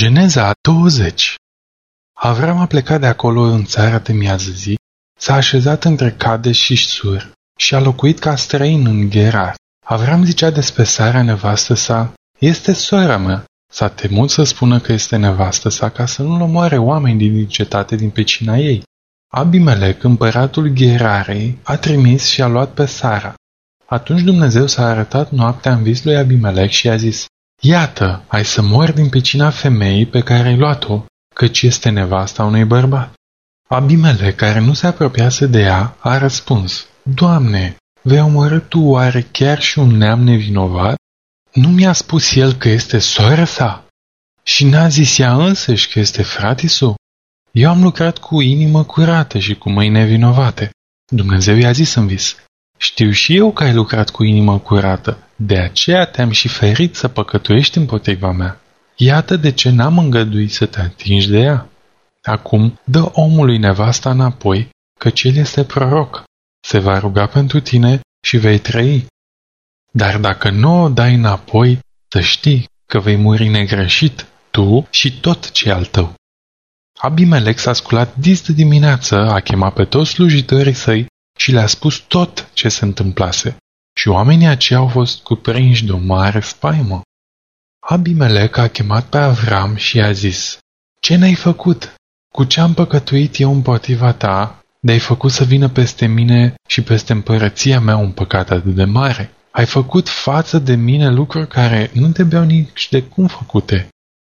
Geneza 20. Avram a plecat de acolo în țara de miază zi, s-a așezat între Cades și Sur și a locuit ca străin în Gerar. Avram zicea despre Sara, nevastă sa, este sora mea. S-a temut să spună că este nevastă sa ca să nu-l omoare oameni din cetate din pecina ei. Abimelec, împăratul Gerarei, a trimis și a luat pe Sara. Atunci Dumnezeu s-a arătat noaptea în vis lui Abimelec și a zis: Iată, ai să mori din pecina femeii pe care ai luat-o, căci este nevasta unui bărbat. Abimelec, care nu se apropiase de ea, a răspuns: Doamne, vei omorî tu oare chiar și un neam nevinovat? Nu mi-a spus el că este sora sa? Și n-a zis ea însăși că este fratisul? Eu am lucrat cu inimă curată și cu mâini nevinovate. Dumnezeu i-a zis în vis: Știu și eu că ai lucrat cu inimă curată, de aceea te-am și ferit să păcătuiești împotriva mea. Iată de ce n-am îngăduit să te atingi de ea. Acum dă omului nevasta înapoi, căci el este proroc. Se va ruga pentru tine și vei trăi. Dar dacă nu o dai înapoi, să știi că vei muri negreșit, tu și tot ce al tău. Abimelec s-a sculat dis de dimineață, a chemat pe toți slujitorii săi și le-a spus tot ce se întâmplase. Și oamenii aceia au fost cuprinși de o mare spaimă. Abimelec a chemat pe Avram și i-a zis: Ce ne-ai făcut? Cu ce am păcătuit eu împotriva ta, de-ai făcut să vină peste mine și peste împărăția mea un păcat atât de mare? Ai făcut față de mine lucruri care nu trebuiau nici de cum făcute.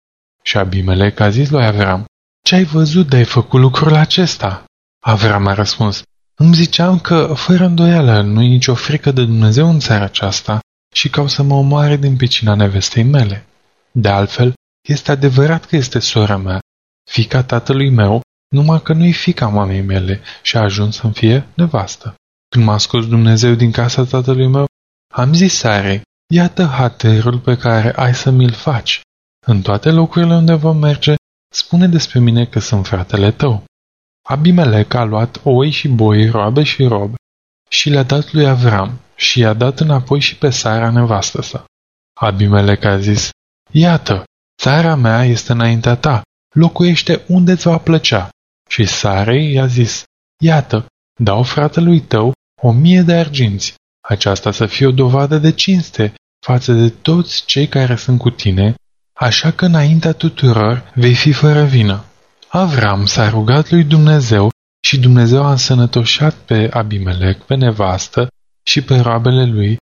Și Abimelec a zis lui Avram: Ce ai văzut de-ai făcut lucrul acesta? Avram a răspuns: Îmi ziceam că, fără îndoială, nu-i nicio frică de Dumnezeu în țara aceasta și că o să mă omoare din pecina nevestei mele. De altfel, este adevărat că este sora mea, fiica tatălui meu, numai că nu-i fiica mamei mele și a ajuns să-mi fie nevastă. Când m-a scos Dumnezeu din casa tatălui meu, am zis Sarei: Iată hatărul pe care ai să mi-l faci. În toate locurile unde vom merge, spune despre mine că sunt fratele tău. Abimelec a luat oi și boi, roabe și robe și le-a dat lui Avram și i-a dat înapoi și pe Sara, nevastă sa. Abimelec a zis: Iată, țara mea este înaintea ta, locuiește unde-ți va plăcea. Și Sarei i-a zis: Iată, dau fratelui tău 1000 de arginți, aceasta să fie o dovadă de cinste față de toți cei care sunt cu tine, așa că înaintea tuturor vei fi fără vină. Avram s-a rugat lui Dumnezeu și Dumnezeu a însănătoșat pe Abimelec, pe nevastă și pe roabele lui,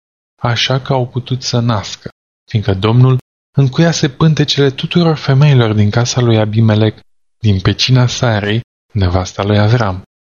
așa că au putut să nască, fiindcă Domnul încuiase pântecele tuturor femeilor din casa lui Abimelec, din pecina Sarei, nevasta lui Avram.